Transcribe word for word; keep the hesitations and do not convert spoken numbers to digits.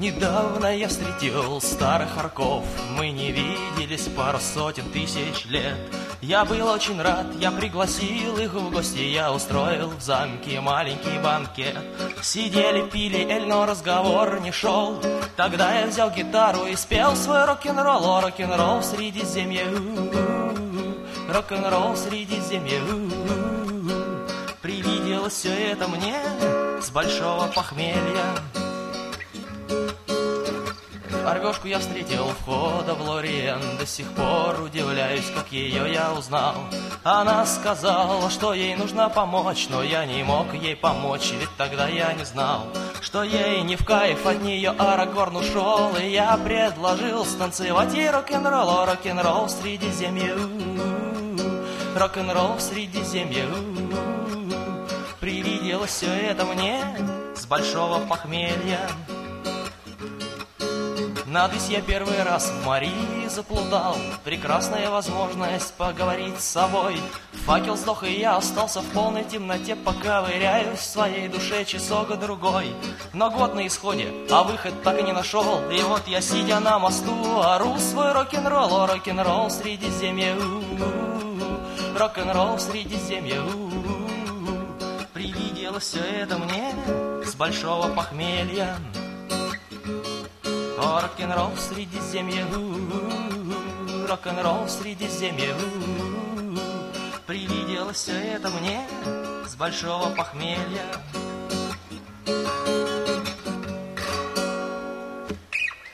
Недавно я встретил старых орков, мы не виделись пару сотен тысяч лет. Я был очень рад, я пригласил их в гости, я устроил в замке маленький банкет. Сидели, пили эль, но разговор не шел. Тогда я взял гитару и спел свой рок-н-ролл. О, рок-н-ролл в Средиземье, рок-н-ролл в Средиземье. Привиделось все это мне с большого похмелья. Орвешку я встретил у входа в Лориен. До сих пор удивляюсь, как ее я узнал. Она сказала, что ей нужна помочь, но я не мог ей помочь, ведь тогда я не знал, что ей не в кайф от нее Арагорн ушел. И я предложил станцевать ей рок-н-ролл. О, рок-н-ролл в Средиземье, рок-н-ролл в Средиземье. Привиделось все это мне с большого похмелья. Надысь я первый раз в Марии заплутал. Прекрасная возможность поговорить с собой. Факел сдох, и я остался в полной темноте, пока ковыряюсь в своей душе часок-другой. Но год на исходе, а выход так и не нашел. И вот я, сидя на мосту, ору свой рок-н-ролл. О, рок-н-ролл в Средиземье, рок-н-ролл в Средиземье. Привиделось все это мне с большого похмелья. О, рок-н-ролл в Средиземье, рок-н-ролл в Средиземье. Привиделось все это мне с большого похмелья.